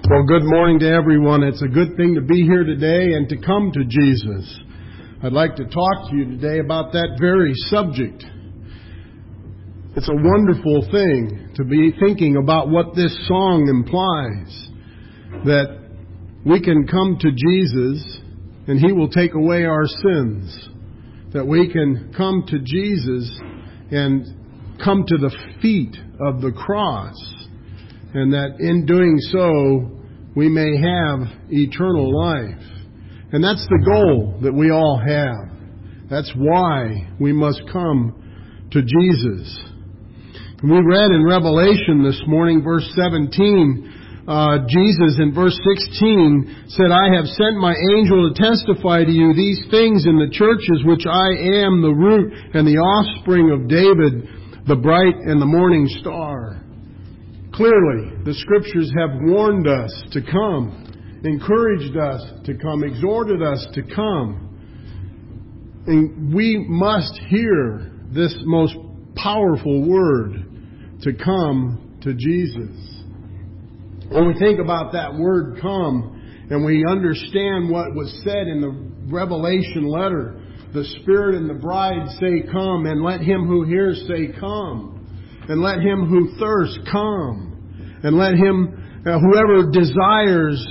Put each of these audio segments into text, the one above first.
Well, good morning to everyone. It's a good thing to be here today and to come to Jesus. I'd like to talk to you today about that very subject. It's a wonderful thing to be thinking about what this song implies, that we can come to Jesus and He will take away our sins, that we can come to Jesus and come to the feet of the cross, and that in doing so, we may have eternal life. And that's the goal that we all have. That's why we must come to Jesus. And we read in Revelation this morning, verse 17, Jesus in verse 16 said, "I have sent my angel to testify to you these things in the churches, which I am the root and the offspring of David, the bright and the morning star." Clearly, the Scriptures have warned us to come, encouraged us to come, exhorted us to come. And we must hear this most powerful word, to come to Jesus. When we think about that word come, and we understand what was said in the Revelation letter, the Spirit and the bride say, "Come," and let him who hears say, "Come." And let him who thirsts come. And let him, whoever desires,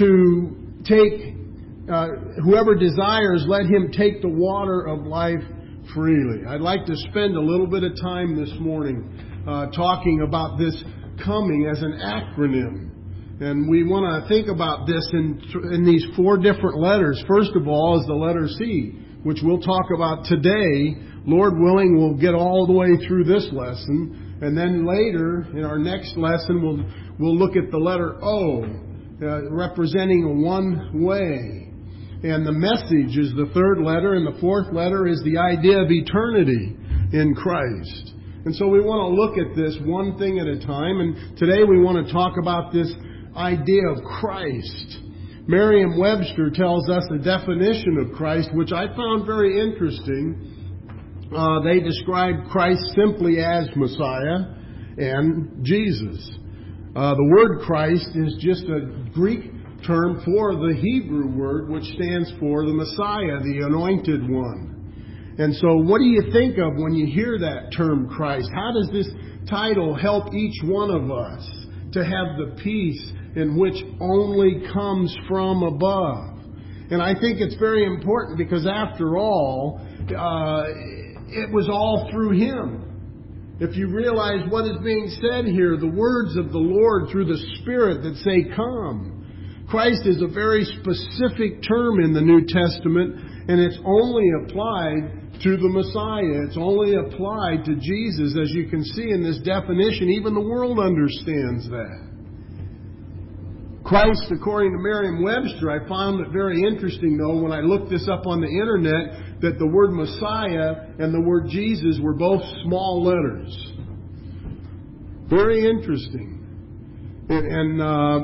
let him take the water of life freely. I'd like to spend a little bit of time this morning talking about this coming as an acronym. And we want to think about this in these four different letters. First of all is the letter C, which we'll talk about today. Lord willing, we'll get all the way through this lesson. And then later, in our next lesson, we'll look at the letter O, representing one way. And the message is the third letter, and the fourth letter is the idea of eternity in Christ. And so we want to look at this one thing at a time. And today we want to talk about this idea of Christ. Merriam-Webster tells us a definition of Christ, which I found very interesting. They describe Christ simply as Messiah and Jesus. The word Christ is just a Greek term for the Hebrew word, which stands for the Messiah, the Anointed One. And so what do you think of when you hear that term Christ? How does this title help each one of us to have the peace in which only comes from above? And I think it's very important because after all, it was all through Him. If you realize what is being said here, the words of the Lord through the Spirit that say, "Come." Christ is a very specific term in the New Testament, and it's only applied to the Messiah. It's only applied to Jesus, as you can see in this definition. Even the world understands that. Christ, according to Merriam-Webster, I found it very interesting, though, when I looked this up on the Internet, that the word Messiah and the word Jesus were both small letters. Very interesting. And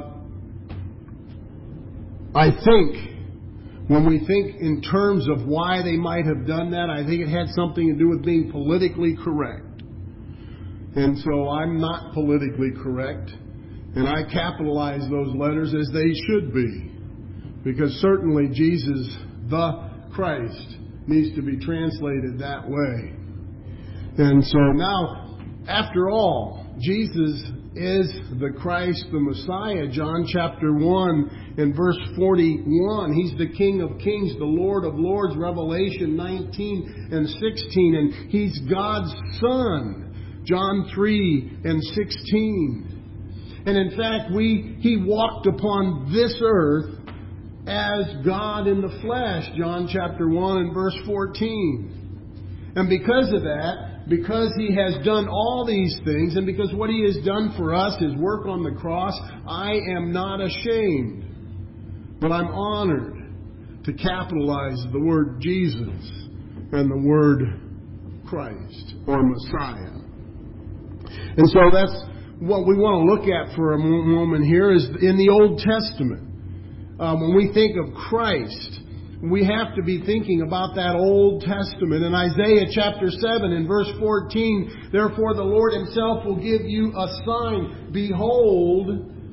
I think when we think in terms of why they might have done that, I think it had something to do with being politically correct. And so I'm not politically correct. And I capitalize those letters as they should be. Because certainly Jesus, the Christ, needs to be translated that way. And so now, after all, Jesus is the Christ, the Messiah. John chapter 1 and verse 41. He's the King of Kings, the Lord of Lords, Revelation 19 and 16. And He's God's Son, John 3 and 16. And in fact, He walked upon this earth as God in the flesh, John chapter 1 and verse 14. And because of that, because He has done all these things, and because what He has done for us, His work on the cross, I am not ashamed, but I'm honored to capitalize the word Jesus and the word Christ or Messiah. And so that's what we want to look at for a moment here is in the Old Testament. When we think of Christ, we have to be thinking about that Old Testament. In Isaiah chapter 7 and verse 14, "Therefore the Lord Himself will give you a sign. Behold,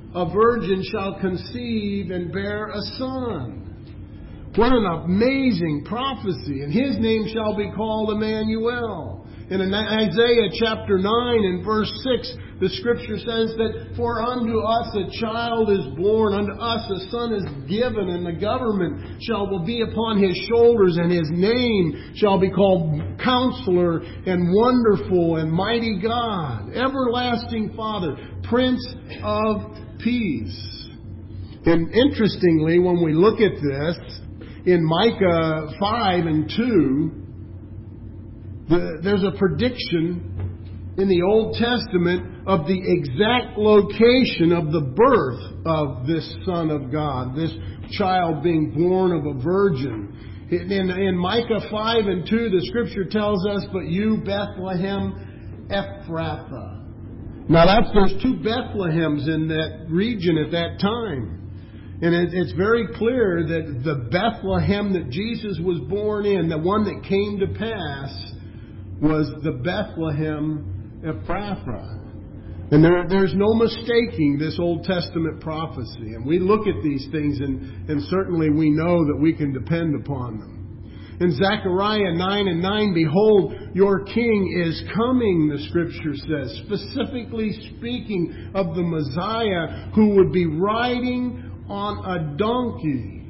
a virgin shall conceive and bear a son. What an amazing prophecy. And his name shall be called Emmanuel. And in Isaiah chapter 9 and verse 6, the Scripture says that, for unto us a child is born, unto us a son is given, and the government shall be upon his shoulders, and his name shall be called Counselor and Wonderful and Mighty God, Everlasting Father, Prince of Peace. And interestingly, when we look at this, in Micah 5 and 2, there's a prediction in the Old Testament of the exact location of the birth of this Son of God, this child being born of a virgin. In Micah 5 and 2, the Scripture tells us, but you, Bethlehem Ephrathah. Now there's two Bethlehems in that region at that time. And it's very clear that the Bethlehem that Jesus was born in, the one that came to pass, was the Bethlehem Ephrathah. And there's no mistaking this Old Testament prophecy. And we look at these things and certainly we know that we can depend upon them. In Zechariah 9 and 9, behold, your king is coming, the Scripture says, specifically speaking of the Messiah who would be riding on a donkey,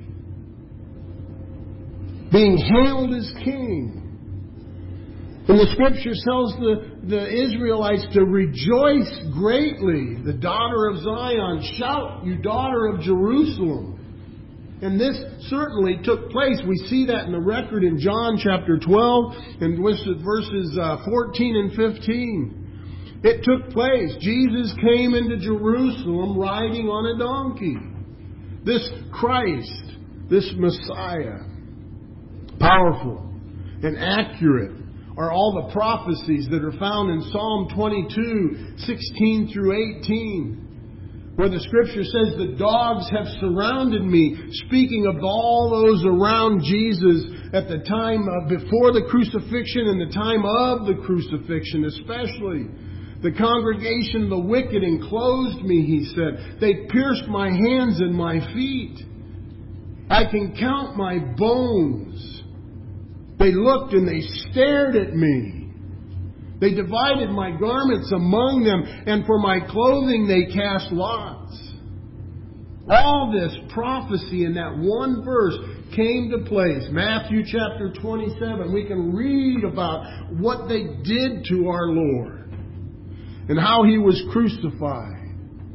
being hailed as king. And the Scripture tells the Israelites to rejoice greatly. The daughter of Zion, shout, you daughter of Jerusalem. And this certainly took place. We see that in the record in John chapter 12 and verses 14 and 15. It took place. Jesus came into Jerusalem riding on a donkey. This Christ, this Messiah, powerful and accurate, are all the prophecies that are found in Psalm 22, 16 through 18, where the Scripture says, the dogs have surrounded me, speaking of all those around Jesus at the time before the crucifixion and the time of the crucifixion especially. The congregation of the wicked enclosed me, he said. They pierced my hands and my feet. I can count my bones. They looked and they stared at me. They divided my garments among them, and for my clothing they cast lots. All this prophecy in that one verse came to place. Matthew chapter 27, we can read about what they did to our Lord and how He was crucified.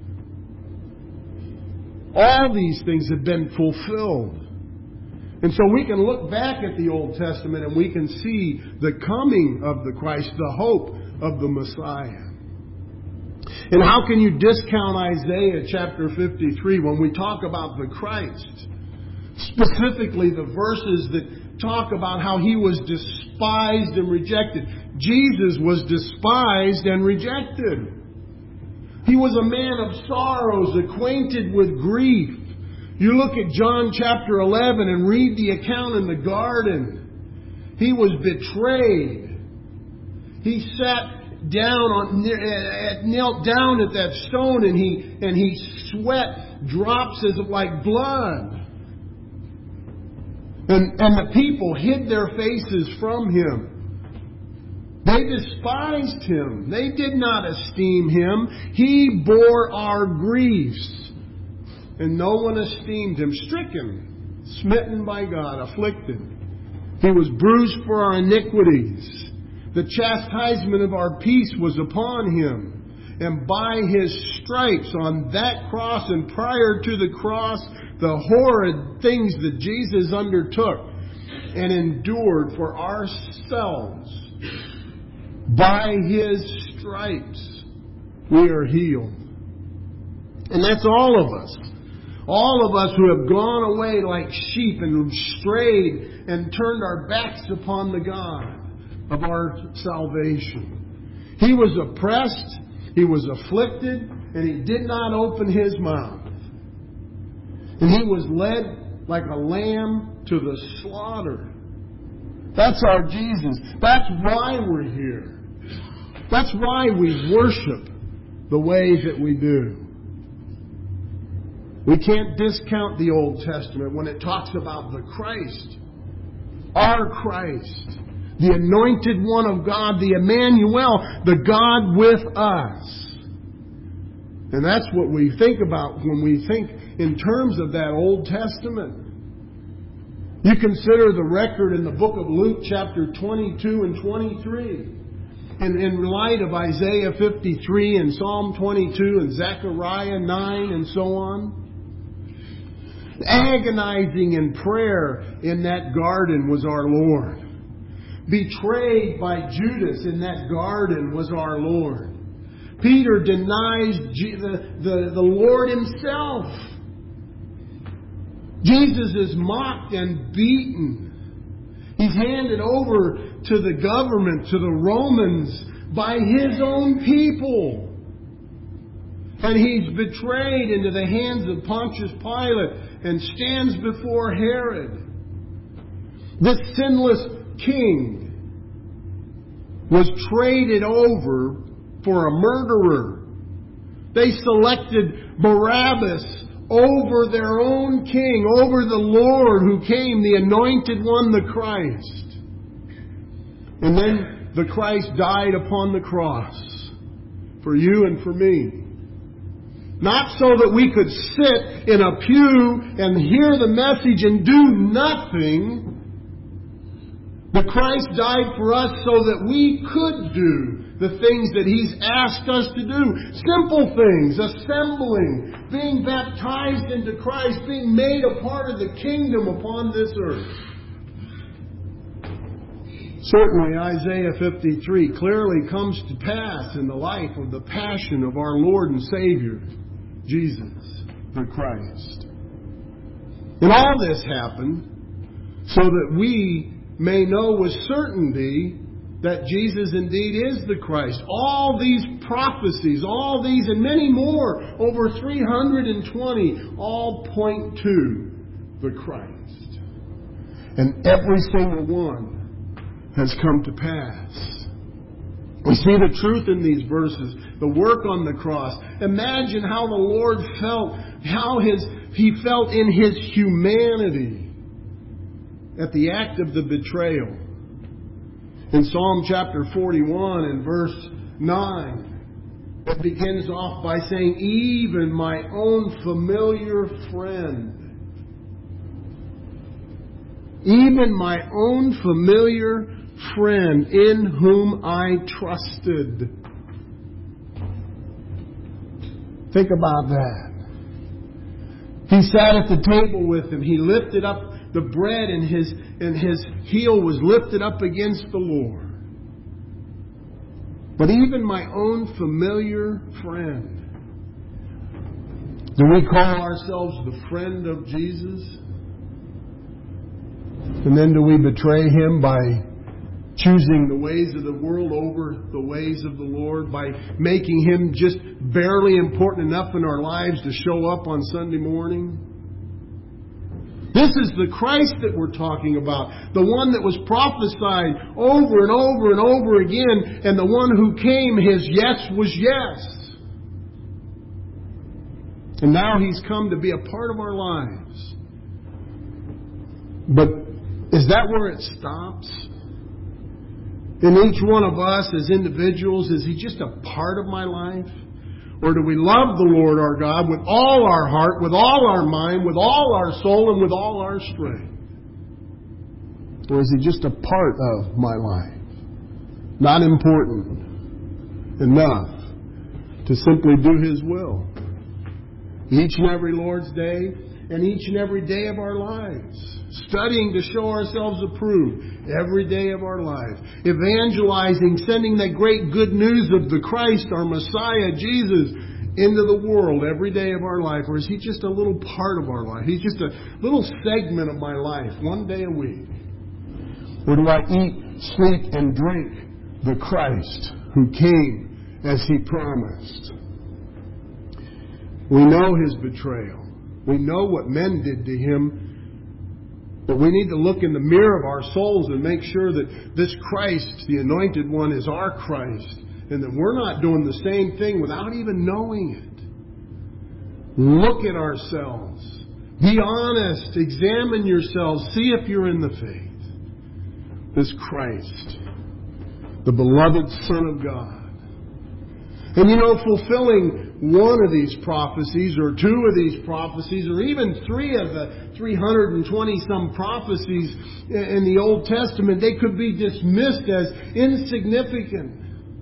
All these things have been fulfilled. And so we can look back at the Old Testament and we can see the coming of the Christ, the hope of the Messiah. And how can you discount Isaiah chapter 53 when we talk about the Christ? Specifically the verses that talk about how He was despised and rejected. Jesus was despised and rejected. He was a man of sorrows, acquainted with grief. You look at John chapter 11 and read the account in the garden. He was betrayed. He knelt down at that stone and he sweat drops as of like blood. And the people hid their faces from Him. They despised Him. They did not esteem Him. He bore our griefs. And no one esteemed Him. Stricken, smitten by God, afflicted. He was bruised for our iniquities. The chastisement of our peace was upon Him. And by His stripes on that cross and prior to the cross, the horrid things that Jesus undertook and endured for ourselves, by His stripes we are healed. And that's all of us. All of us who have gone away like sheep and strayed and turned our backs upon the God of our salvation. He was oppressed, He was afflicted, and He did not open His mouth. And He was led like a lamb to the slaughter. That's our Jesus. That's why we're here. That's why we worship the way that we do. We can't discount the Old Testament when it talks about the Christ, our Christ, the anointed one of God, the Emmanuel, the God with us. And that's what we think about when we think in terms of that Old Testament. You consider the record in the book of Luke chapter 22 and 23. And in light of Isaiah 53 and Psalm 22 and Zechariah 9 and so on. Agonizing in prayer in that garden was our Lord. Betrayed by Judas in that garden was our Lord. Peter denies the Lord Himself. Jesus is mocked and beaten. He's handed over to the government, to the Romans, by His own people. And He's betrayed into the hands of Pontius Pilate and stands before Herod. This sinless king was traded over for a murderer. They selected Barabbas over their own king, over the Lord who came, the anointed one, the Christ. And then the Christ died upon the cross for you and for me. Not so that we could sit in a pew and hear the message and do nothing. But Christ died for us so that we could do the things that He's asked us to do. Simple things, assembling, being baptized into Christ, being made a part of the kingdom upon this earth. Certainly Isaiah 53 clearly comes to pass in the life of the passion of our Lord and Savior, Jesus, the Christ. And all this happened so that we may know with certainty that Jesus indeed is the Christ. All these prophecies, all these and many more, over 320, all point to the Christ. And every single one has come to pass. We see the truth in these verses, the work on the cross. Imagine how the Lord felt, how He felt in His humanity at the act of the betrayal. In Psalm chapter 41 and verse 9, it begins off by saying, even my own familiar friend. Even my own familiar friend in whom I trusted. Think about that. He sat at the table with Him. He lifted up the bread and his heel was lifted up against the Lord. But even my own familiar friend. Do we call ourselves the friend of Jesus? And then do we betray Him by choosing the ways of the world over the ways of the Lord? By making Him just barely important enough in our lives to show up on Sunday morning? This is the Christ that we're talking about. The one that was prophesied over and over and over again. And the one who came, His yes was yes. And now He's come to be a part of our lives. But is that where it stops? In each one of us as individuals, is He just a part of my life? Or do we love the Lord our God with all our heart, with all our mind, with all our soul, and with all our strength? Or is He just a part of my life? Not important enough to simply do His will. Each and every Lord's Day and each and every day of our lives. Studying to show ourselves approved every day of our life. Evangelizing, sending that great good news of the Christ, our Messiah, Jesus, into the world every day of our life. Or is He just a little part of our life? He's just a little segment of my life, one day a week. Or do I eat, sleep, and drink the Christ who came as He promised? We know His betrayal. We know what men did to Him. But we need to look in the mirror of our souls and make sure that this Christ, the Anointed One, is our Christ. And that we're not doing the same thing without even knowing Look at ourselves. Be honest. Examine yourselves. See if you're in the faith. This Christ, the beloved Son of God. And fulfilling one of these prophecies, or two of these prophecies, or even three of the 320-some prophecies in the Old Testament, they could be dismissed as insignificant.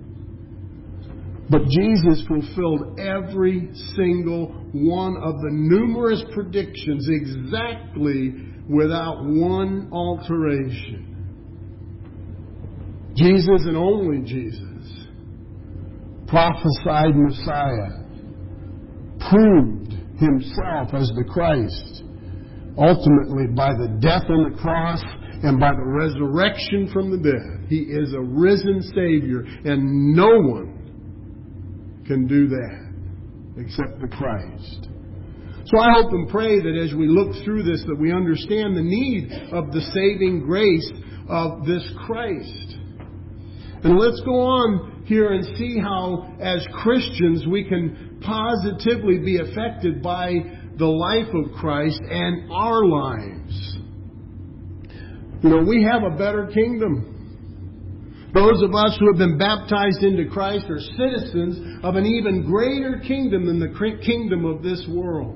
But Jesus fulfilled every single one of the numerous predictions exactly without one alteration. Jesus, and only Jesus, prophesied Messiah, proved Himself as the Christ, ultimately by the death on the cross and by the resurrection from the dead. He is a risen Savior, and no one can do that except the Christ. So I hope and pray that as we look through this, that we understand the need of the saving grace of this Christ. And let's go on here and see how, as Christians, we can positively be affected by the life of Christ and our lives. We have a better kingdom. Those of us who have been baptized into Christ are citizens of an even greater kingdom than the kingdom of this world.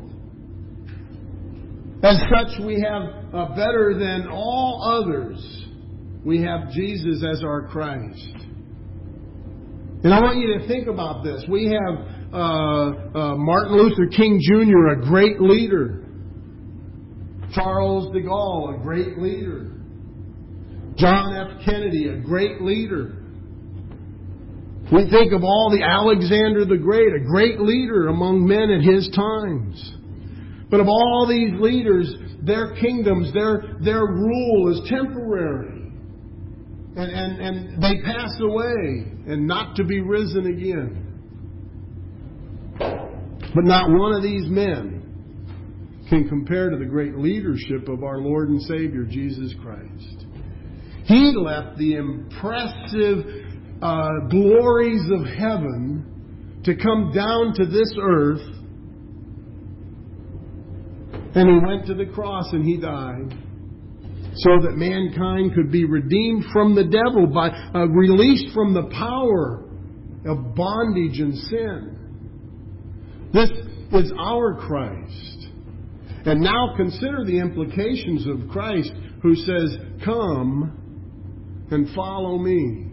As such, we have a better than all others. We have Jesus as our Christ. And I want you to think about this. We have Martin Luther King Jr., a great leader. Charles de Gaulle, a great leader. John F. Kennedy, a great leader. We think of all the Alexander the Great, a great leader among men at his times. But of all these leaders, their kingdoms, their rule is temporary. And they pass away and not to be risen again. But not one of these men can compare to the great leadership of our Lord and Savior, Jesus Christ. He left the impressive glories of heaven to come down to this earth. And He went to the cross and He died so that mankind could be redeemed from the devil, by released from the power of bondage and sin. This is our Christ. And now consider the implications of Christ, who says, "Come and follow me."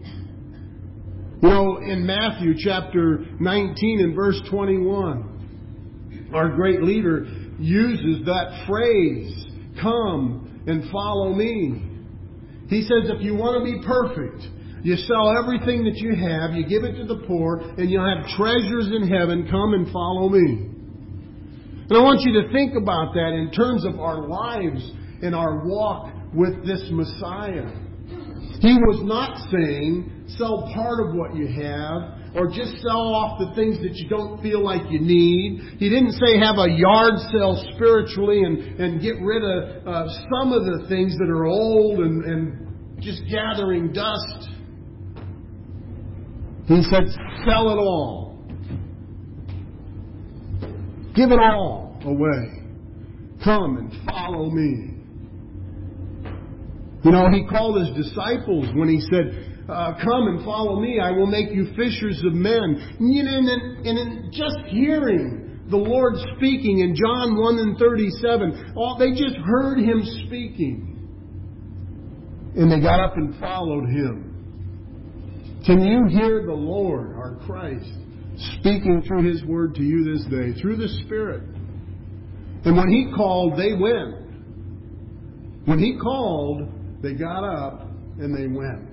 In Matthew chapter 19 and verse 21, our great leader uses that phrase, "Come and follow me." He says, if you want to be perfect, you sell everything that you have, you give it to the poor, and you'll have treasures in heaven. Come and follow me. And I want you to think about that in terms of our lives and our walk with this Messiah. He was not saying, sell part of what you have, or just sell off the things that you don't feel like you need. He didn't say have a yard sale spiritually and get rid of some of the things that are old and just gathering dust. He said, sell it all. Give it all away. Come and follow me. He called His disciples when He said, come and follow me, I will make you fishers of men. And in just hearing the Lord speaking in John 1 and 37, they just heard Him speaking. And they got up and followed Him. Can you hear the Lord, our Christ, speaking through His Word to you this day, through the Spirit? And when He called, they went. When He called, they got up and they went.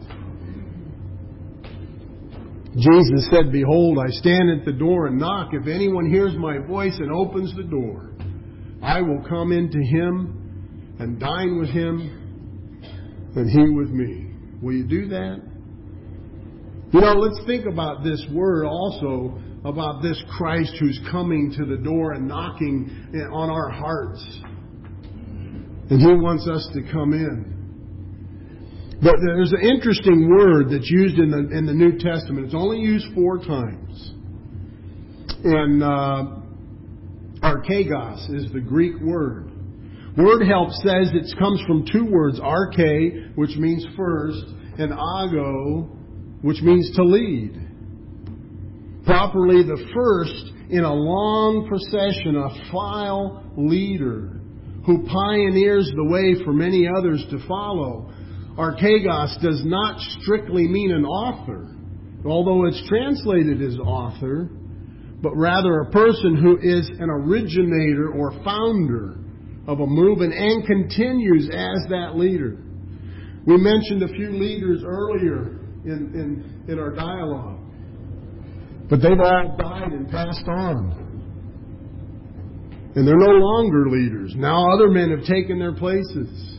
Jesus said, behold, I stand at the door and knock. If anyone hears my voice and opens the door, I will come into him and dine with him and he with me. Will you do that? Let's think about this word also, about this Christ who's coming to the door and knocking on our hearts. And He wants us to come in. But there's an interesting word that's used in the New Testament. It's only used 4 times. And Archegos is the Greek word. Word Help says it comes from two words, arche, which means first, and ago, which means to lead. Properly, the first in a long procession, a file leader who pioneers the way for many others to follow. Archegos does not strictly mean an author, although it's translated as author, but rather a person who is an originator or founder of a movement and continues as that leader. We mentioned a few leaders earlier in our dialogue, but they've all died and passed on. And they're no longer leaders. Now other men have taken their places.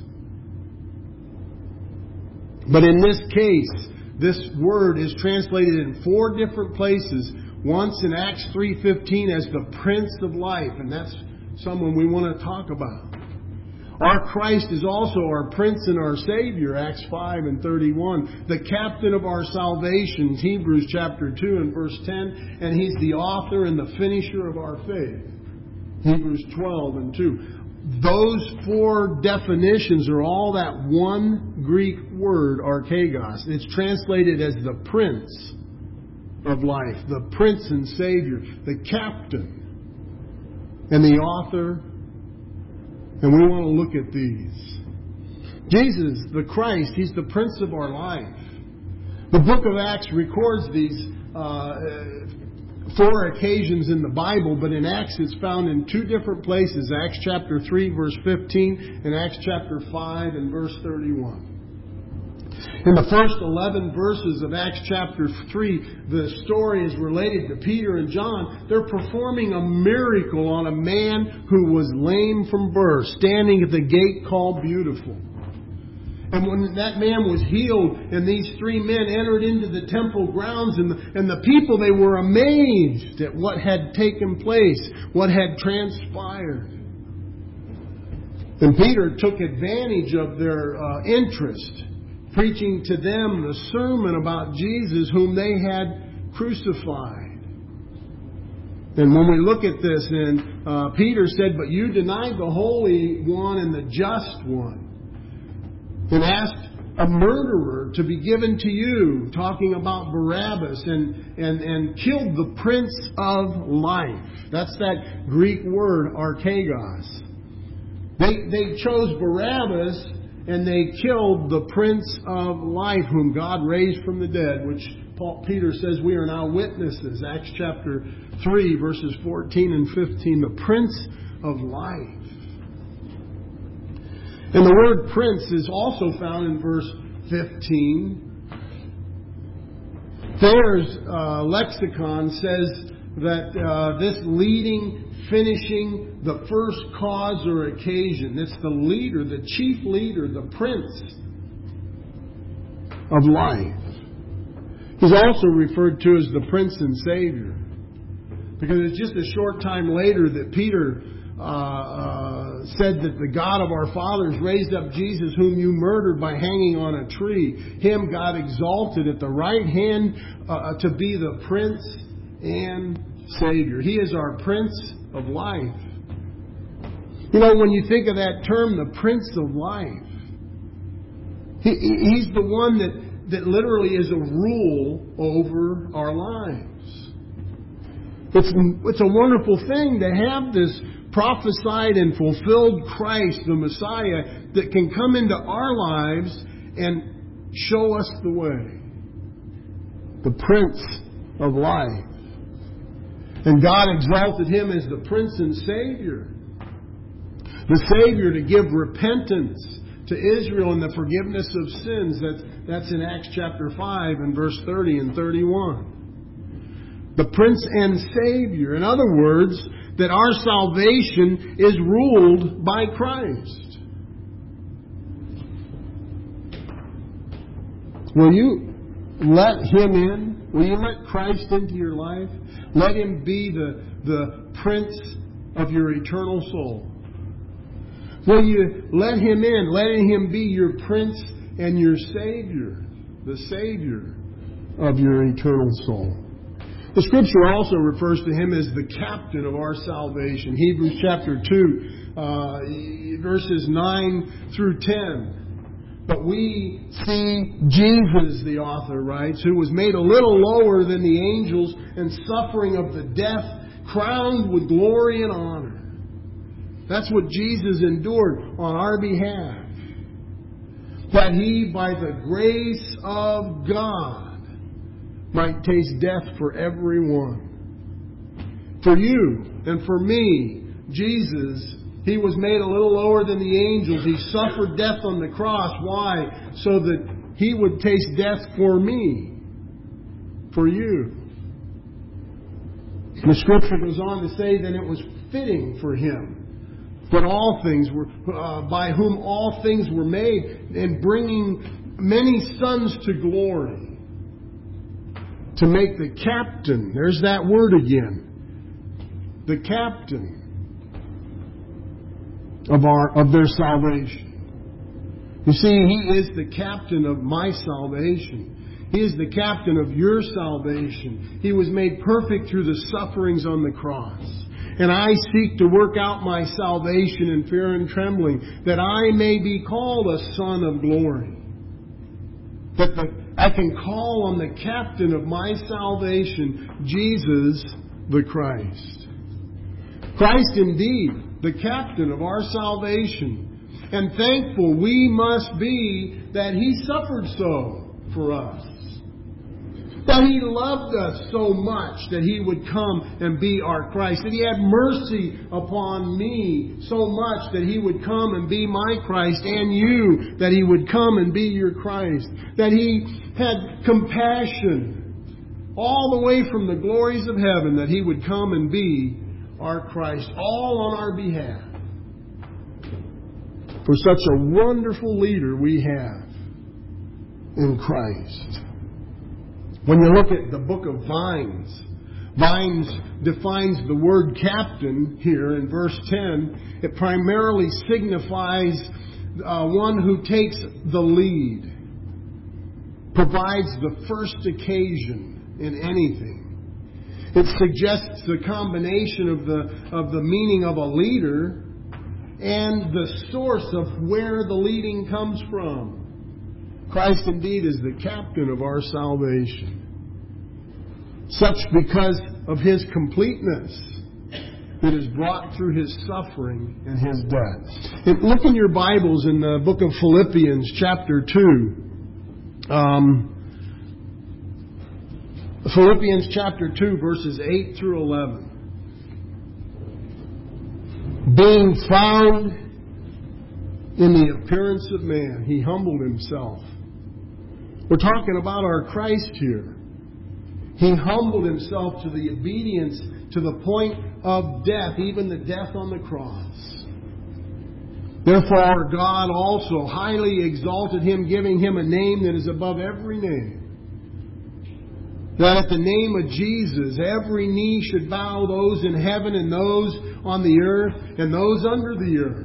But in this case, this word is translated in 4 different places. Once in Acts 3:15 as the Prince of Life, and that's someone we want to talk about. Our Christ is also our Prince and our Savior, Acts 5:31. The captain of our salvation, Hebrews chapter 2 and verse 10. And He's the author and the finisher of our faith, Hebrews 12:2. Those 4 definitions are all that one Greek word, archegos. It's translated as the Prince of Life, the Prince and Savior, the captain, and the author. And we want to look at these. Jesus, the Christ, He's the Prince of our life. The book of Acts records these 4 occasions in the Bible, but in Acts it's found in 2 different places. Acts chapter 3 verse 15 and Acts chapter 5 and verse 31. In the first 11 verses of Acts chapter 3, the story is related to Peter and John. They're performing a miracle on a man who was lame from birth, standing at the gate called Beautiful. And when that man was healed, and these 3 men entered into the temple grounds, and the people, they were amazed at what had taken place, what had transpired. And Peter took advantage of their interest, preaching to them the sermon about Jesus whom they had crucified. And when we look at this, and Peter said, "But you denied the Holy One and the Just One, and asked a murderer to be given to you," talking about Barabbas, and killed the Prince of Life. That's that Greek word, archegos. They chose Barabbas, and they killed the Prince of Life, whom God raised from the dead, which Peter says we are now witnesses. Acts chapter 3, verses 14 and 15. The Prince of Life. And the word prince is also found in verse 15. Thayer's lexicon says that this leading, finishing, the first cause or occasion. It's the leader, the chief leader, the Prince of Life. He's also referred to as the Prince and Savior, because it's just a short time later that Peter said that the God of our fathers raised up Jesus, whom you murdered by hanging on a tree. Him God exalted at the right hand to be the Prince and Savior. He is our Prince of Life. You know, when you think of that term, the Prince of Life, He's the one that literally is a rule over our lives. It's a wonderful thing to have this prophesied and fulfilled Christ, the Messiah, that can come into our lives and show us the way. The Prince of Life. And God exalted Him as the Prince and Savior. The Savior to give repentance to Israel and the forgiveness of sins. That's in Acts chapter 5 and verse 30 and 31. The Prince and Savior. In other words, that our salvation is ruled by Christ. Will you let Him in? Will you let Christ into your life? Let Him be the Prince of your eternal soul. Will you let Him in? Letting Him be your Prince and your Savior. The Savior of your eternal soul. The Scripture also refers to Him as the captain of our salvation. Hebrews chapter 2, verses 9 through 10. But we see Jesus, the author writes, who was made a little lower than the angels and suffering of the death, crowned with glory and honor. That's what Jesus endured on our behalf. That He, by the grace of God, might taste death for everyone. For you and for me, Jesus, He was made a little lower than the angels. He suffered death on the cross. Why? So that He would taste death for me, for you. The Scripture goes on to say that it was fitting for Him that all things were, by whom all things were made, and bringing many sons to glory, to make the captain, there's that word again, the captain of their salvation. You see, He is the captain of my salvation. He is the captain of your salvation. He was made perfect through the sufferings on the cross. And I seek to work out my salvation in fear and trembling, that I may be called a son of glory. That I can call on the captain of my salvation, Jesus the Christ. Christ indeed, the captain of our salvation. And thankful we must be that He suffered so for us. That He loved us so much that He would come and be our Christ. That He had mercy upon me so much that He would come and be my Christ, and you, that He would come and be your Christ. That He had compassion all the way from the glories of heaven, that He would come and be our Christ, all on our behalf. For such a wonderful leader we have in Christ. When you look at the book of Vines, Vines defines the word captain here in verse 10. It primarily signifies one who takes the lead, provides the first occasion in anything. It suggests the combination of the meaning of a leader and the source of where the leading comes from. Christ indeed is the captain of our salvation. Such because of His completeness that is brought through His suffering and His death. Look in your Bibles in the book of Philippians chapter 2. Philippians chapter 2 verses 8 through 11. Being found in the appearance of man, He humbled Himself. We're talking about our Christ here. He humbled Himself to the obedience to the point of death, even the death on the cross. Therefore God also highly exalted Him, giving Him a name that is above every name. That at the name of Jesus every knee should bow, those in heaven and those on the earth and those under the earth.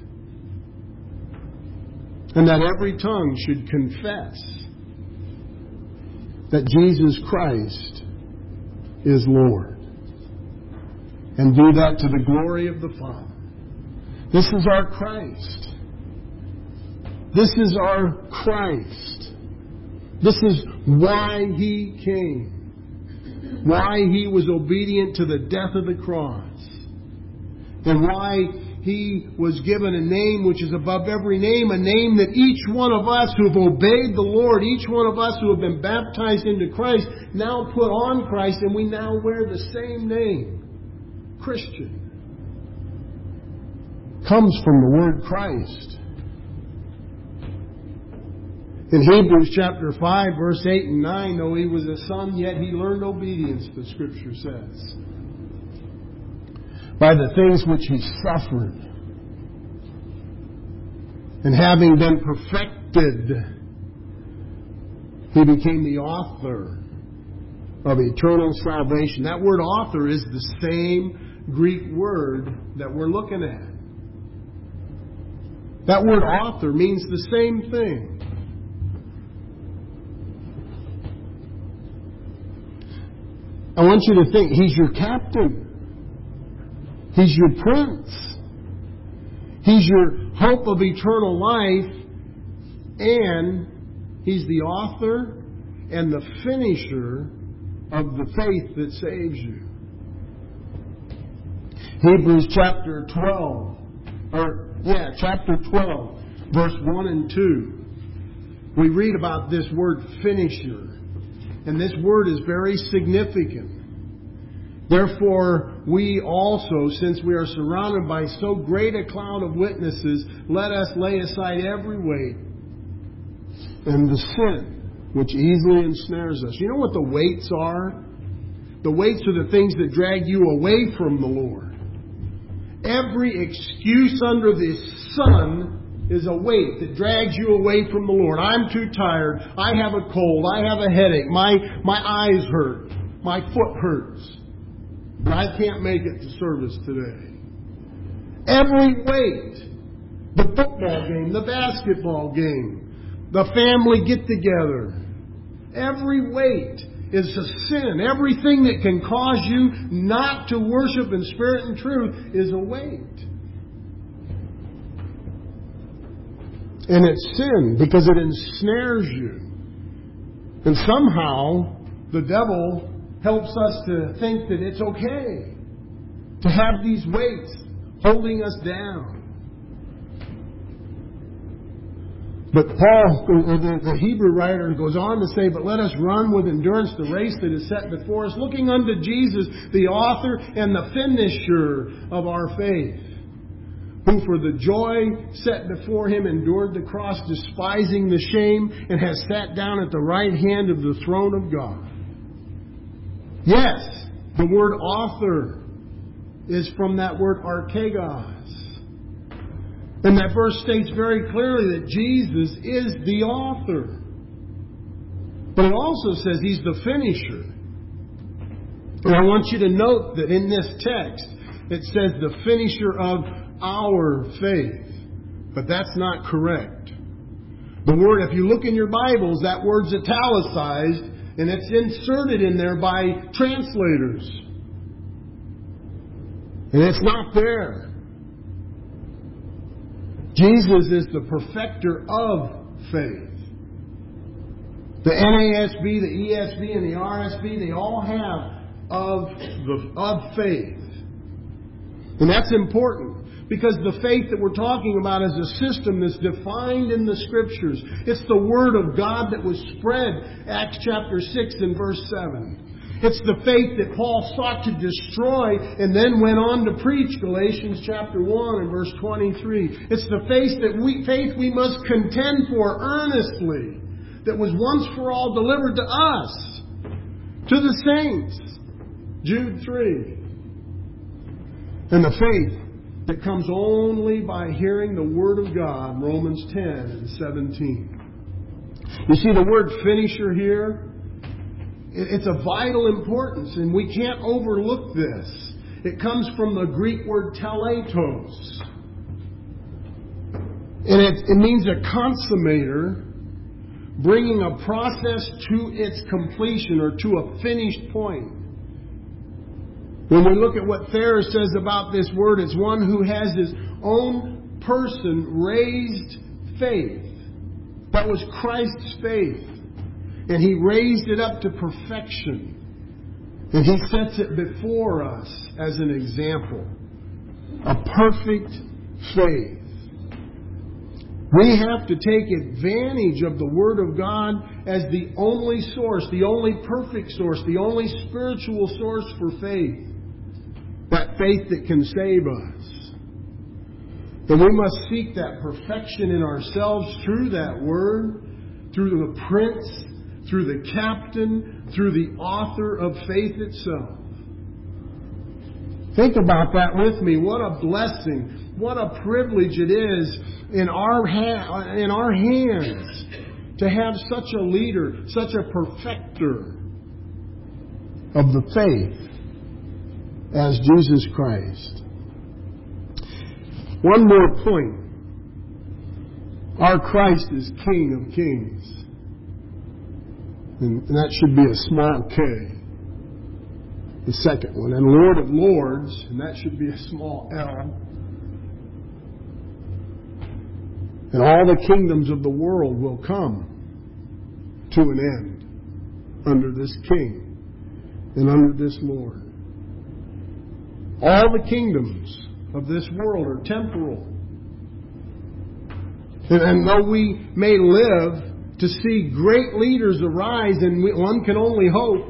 And that every tongue should confess that Jesus Christ is Lord. And do that to the glory of the Father. This is our Christ. This is our Christ. This is why He came. Why He was obedient to the death of the cross. And why He was given a name which is above every name, a name that each one of us who have obeyed the Lord, each one of us who have been baptized into Christ, now put on Christ, and we now wear the same name, Christian. Comes from the word Christ. In Hebrews chapter 5, verse 8 and 9, though He was a son, yet He learned obedience, the Scripture says, by the things which He suffered. And having been perfected, He became the author of eternal salvation. That word author is the same Greek word that we're looking at. That word author means the same thing. I want you to think, He's your captain. He's your prince. He's your hope of eternal life. And He's the author and the finisher of the faith that saves you. Hebrews chapter 12, chapter 12, verse 1 and 2. We read about this word finisher. And this word is very significant. Therefore, we also, since we are surrounded by so great a cloud of witnesses, let us lay aside every weight and the sin which easily ensnares us. You know what the weights are? The weights are the things that drag you away from the Lord. Every excuse under the sun is a weight that drags you away from the Lord. I'm too tired. I have a cold. I have a headache. My eyes hurt. My foot hurts. And I can't make it to service today. Every weight. The football game, the basketball game, the family get-together. Every weight is a sin. Everything that can cause you not to worship in spirit and truth is a weight. And it's sin because it ensnares you. And somehow the devil helps us to think that it's okay to have these weights holding us down. But Paul, the Hebrew writer, goes on to say, but let us run with endurance the race that is set before us, looking unto Jesus, the author and the finisher of our faith, who for the joy set before Him endured the cross, despising the shame, and has sat down at the right hand of the throne of God. Yes, the word author is from that word archegos. And that verse states very clearly that Jesus is the author. But it also says He's the finisher. And I want you to note that in this text, it says the finisher of our faith. But that's not correct. The word, if you look in your Bibles, that word's italicized and it's inserted in there by translators. And it's not there. Jesus is the perfecter of faith. The NASB, the ESV, and the RSV, they all have of faith. And that's important because the faith that we're talking about is a system that's defined in the Scriptures. It's the Word of God that was spread, Acts chapter 6 and verse 7. It's the faith that Paul sought to destroy and then went on to preach, Galatians chapter 1 and verse 23. It's the faith we must contend for earnestly, that was once for all delivered to us, to the saints, Jude 3. And the faith that comes only by hearing the Word of God, Romans 10 and 17. You see the word finisher here? It's of vital importance, and we can't overlook this. It comes from the Greek word teletos. And it means a consummator, bringing a process to its completion or to a finished point. When we look at what Thayer says about this word, it's one who has his own person raised faith. That was Christ's faith. And He raised it up to perfection. And He sets it before us as an example. A perfect faith. We have to take advantage of the Word of God as the only source, the only perfect source, the only spiritual source for faith. That faith that can save us. And we must seek that perfection in ourselves through that Word, through the Prince, through the captain, through the author of faith itself. Think about that with me. What a blessing, what a privilege it is in our hands to have such a leader, such a perfecter of the faith as Jesus Christ. One more point. Our Christ is King of Kings. And that should be a small K. the second one. And Lord of Lords, and that should be a small L. And all the kingdoms of the world will come to an end under this King and under this Lord. All the kingdoms of this world are temporal. And though we may live to see great leaders arise, and one can only hope,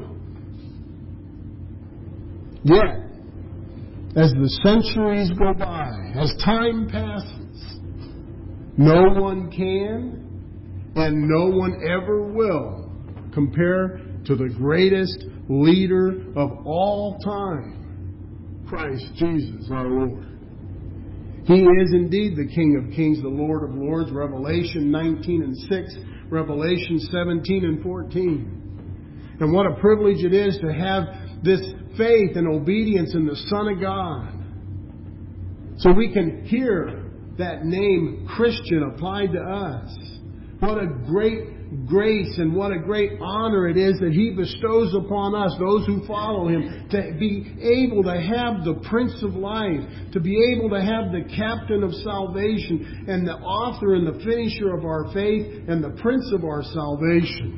yet, as the centuries go by, as time passes, no one can and no one ever will compare to the greatest leader of all time, Christ Jesus our Lord. He is indeed the King of Kings, the Lord of Lords, Revelation 19 and 6, Revelation 17 and 14. And what a privilege it is to have this faith and obedience in the Son of God. So we can hear that name Christian applied to us. What a great grace and what a great honor it is that He bestows upon us, those who follow Him, to be able to have the Prince of Life, to be able to have the Captain of salvation, and the author and the finisher of our faith, and the Prince of our salvation.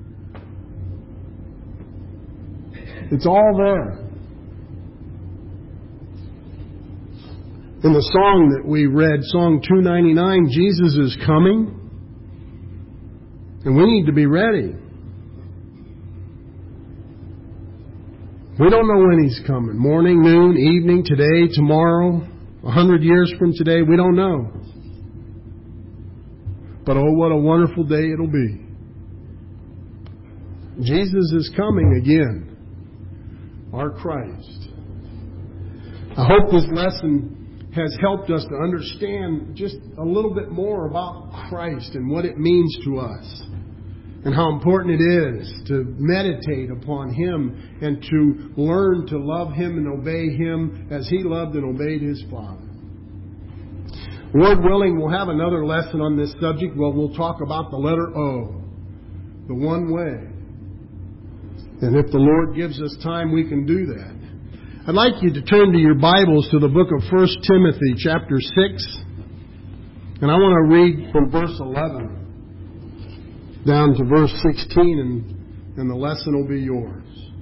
It's all there. In the song that we read, Song 299, Jesus is coming. And we need to be ready. We don't know when He's coming. Morning, noon, evening, today, tomorrow, 100 years from today. We don't know. But oh, what a wonderful day it'll be. Jesus is coming again. Our Christ. I hope this lesson has helped us to understand just a little bit more about Christ and what it means to us. And how important it is to meditate upon Him and to learn to love Him and obey Him as He loved and obeyed His Father. Lord willing, we'll have another lesson on this subject where we'll talk about the letter O, the one way. And if the Lord gives us time, we can do that. I'd like you to turn to your Bibles to the book of 1 Timothy chapter 6. And I want to read from verse 11. Down to verse 16, and the lesson will be yours.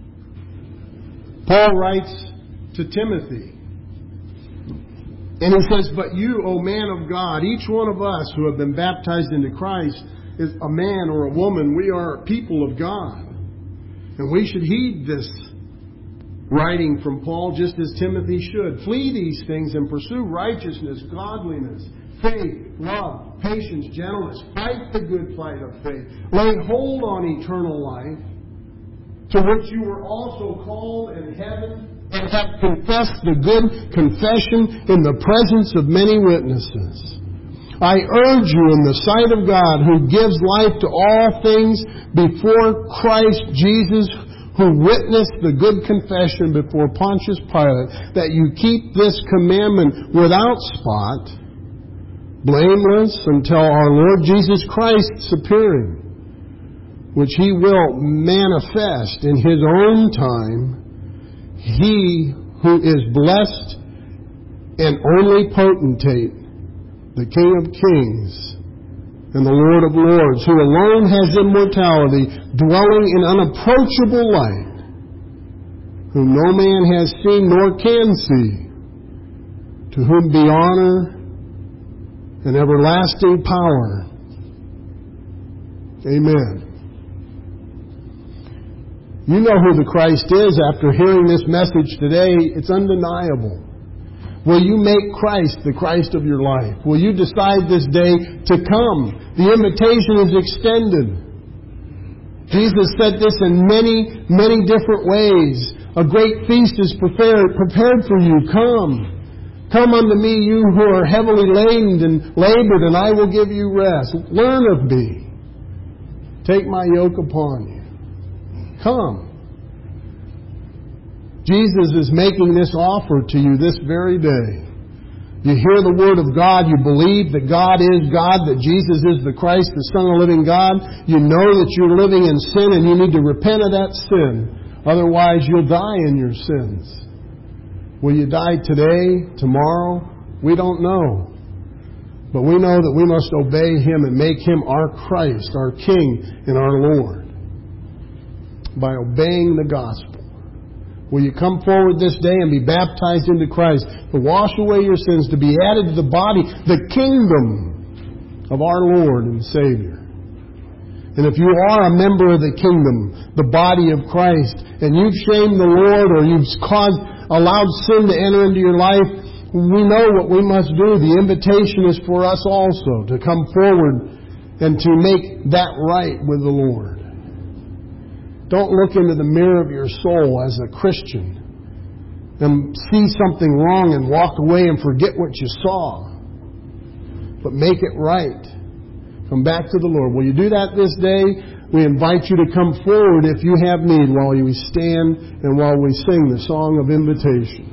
Paul writes to Timothy, and he says, "But you, O man of God, each one of us who have been baptized into Christ is a man or a woman. We are people of God. And we should heed this writing from Paul just as Timothy should. Flee these things and pursue righteousness, godliness, faith, love, patience, gentleness. Fight the good fight of faith. Lay hold on eternal life, to which you were also called in heaven, and have confessed the good confession in the presence of many witnesses. I urge you in the sight of God, who gives life to all things, before Christ Jesus, who witnessed the good confession before Pontius Pilate, that you keep this commandment without spot, blameless until our Lord Jesus Christ's appearing, which He will manifest in His own time. He who is blessed and only potentate, the King of Kings and the Lord of Lords, who alone has immortality, dwelling in unapproachable light, whom no man has seen nor can see, to whom be honor and everlasting power. Amen. You know who the Christ is after hearing this message today. It's undeniable. Will you make Christ the Christ of your life? Will you decide this day to come? The invitation is extended. Jesus said this in many, many different ways. A great feast is prepared for you. Come. Come unto me, you who are heavily laden and labored, and I will give you rest. Learn of me. Take my yoke upon you. Come. Jesus is making this offer to you this very day. You hear the Word of God, you believe that God is God, that Jesus is the Christ, the Son of the living God. You know that you're living in sin and you need to repent of that sin. Otherwise, you'll die in your sins. Will you die today, tomorrow? We don't know. But we know that we must obey Him and make Him our Christ, our King, and our Lord by obeying the gospel. Will you come forward this day and be baptized into Christ to wash away your sins, to be added to the body, the kingdom of our Lord and Savior? And if you are a member of the kingdom, the body of Christ, and you've shamed the Lord or you've allowed sin to enter into your life, we know what we must do. The invitation is for us also to come forward and to make that right with the Lord. Don't look into the mirror of your soul as a Christian and see something wrong and walk away and forget what you saw. But make it right. Come back to the Lord. Will you do that this day? We invite you to come forward if you have need while we stand and while we sing the song of invitation.